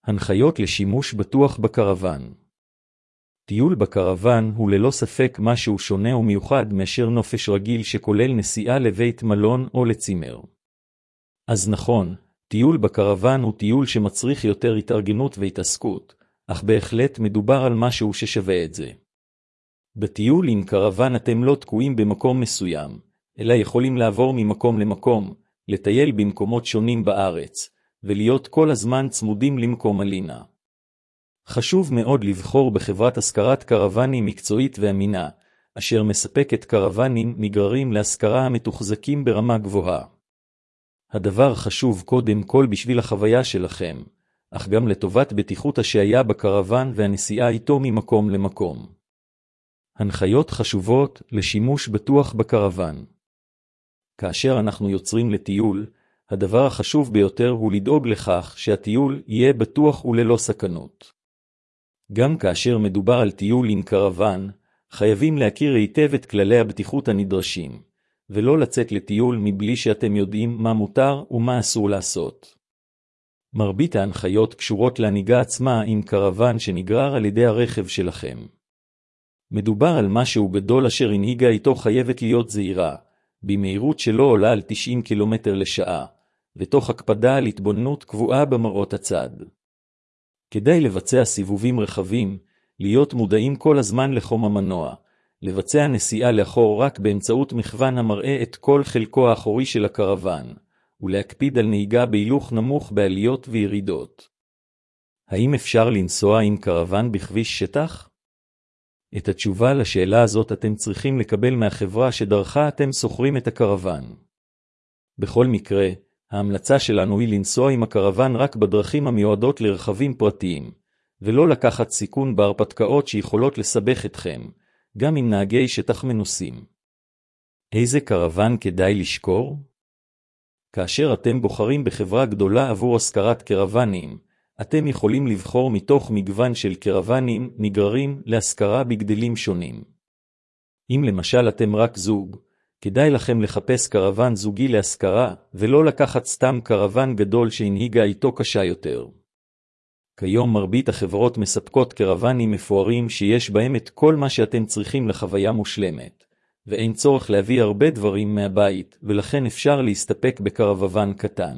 הנחיות לשימוש בטוח בקרוון. טיול בקרוון הוא ללא ספק משהו שונה ומיוחד מאשר נופש רגיל שכולל נסיעה לבית מלון או לצימר. אז נכון, טיול בקרוון הוא טיול שמצריך יותר התארגנות והתעסקות, אך בהחלט מדובר על משהו ששווה את זה. בטיול עם קרוון אתם לא תקועים במקום מסוים, אלא יכולים לעבור ממקום למקום, לטייל במקומות שונים בארץ, ולהיות כל הזמן צמודים למקום הלינה. חשוב מאוד לבחור בחברת השכרת קרוונים מקצועית ואמינה, אשר מספקת קרוונים נגררים להשכרה המתוחזקים ברמה גבוהה. הדבר חשוב קודם כל בשביל החוויה שלכם, אך גם לטובת בטיחות השהייה בקרוון והנסיעה איתו ממקום למקום. הנחיות חשובות לשימוש בטוח בקרוון. כאשר אנחנו יוצרים לטיול, הדבר החשוב ביותר הוא לדאוג לכך שהטיול יהיה בטוח וללא סכנות. גם כאשר מדובר על טיול עם קרוון, חייבים להכיר היטב את כללי הבטיחות הנדרשים, ולא לצאת לטיול מבלי שאתם יודעים מה מותר ומה אסור לעשות. מרבית ההנחיות קשורות להנהיגה עצמה עם קרוון שנגרר על ידי הרכב שלכם. מדובר על משהו גדול אשר הנהיגה איתו חייבת להיות זהירה, במהירות שלא עולה על 90 קילומטר לשעה, ותוך הקפדה על התבוננות קבועה במראות הצד. כדאי לבצע סיבובים רחבים, להיות מודעים כל הזמן לחום המנוע, לבצע נסיעה לאחור רק באמצעות מכוון המראה את כל חלקו האחורי של הקרוון, ולהקפיד על נהיגה בהילוך נמוך בעליות וירידות. האם אפשר לנסוע עם קרוון בכביש שטח? את התשובה לשאלה הזאת אתם צריכים לקבל מהחברה שדרכה אתם שוכרים את הקרוון. בכל מקרה, ההמלצה שלנו היא לנסוע עם הקרוון רק בדרכים המיועדות לרכבים פרטיים, ולא לקחת סיכון בהרפתקאות שיכולות לסבך אתכם, גם עם נהגי שטח מנוסים. איזה קרוון כדאי לשכור? כאשר אתם בוחרים בחברה גדולה עבור השכרת קרוונים, אתם יכולים לבחור מתוך מגוון של קרוונים נגררים להשכרה בגדלים שונים. אם למשל אתם רק זוג, כדאי לכם לחפש קרוון זוגי להשכרה, ולא לקחת סתם קרוון גדול שהנהיגה איתו קשה יותר. כיום מרבית החברות מספקות קרוונים מפוארים שיש בהם את כל מה שאתם צריכים לחוויה מושלמת, ואין צורך להביא הרבה דברים מהבית, ולכן אפשר להסתפק בקרוון קטן.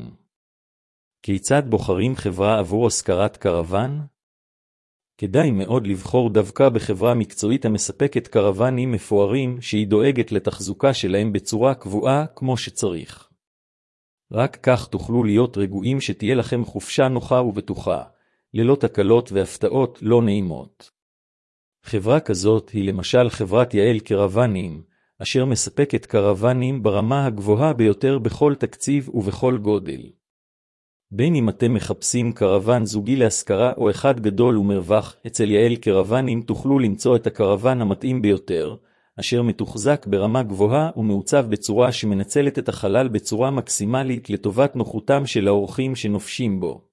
כיצד בוחרים חברה עבור השכרת קרוון? כדאי מאוד לבחור דווקא בחברה מקצועית המספקת קרוונים מפוארים שהיא דואגת לתחזוקה שלהם בצורה קבועה כמו שצריך. רק כך תוכלו להיות רגועים שתהיה לכם חופשה נוחה ובטוחה, ללא תקלות והפתעות לא נעימות. חברה כזאת היא למשל חברת יעל קרוונים, אשר מספקת קרוונים ברמה הגבוהה ביותר בכל תקציב ובכל גודל. בין אם אתם מחפשים קרוון זוגי להשכרה או אחד גדול ומרווח, אצל יעל קרוונים תוכלו למצוא את הקרוון המתאים ביותר, אשר מתוחזק ברמה גבוהה ומעוצב בצורה שמנצלת את החלל בצורה מקסימלית לטובת נוחותם של האורחים שנופשים בו.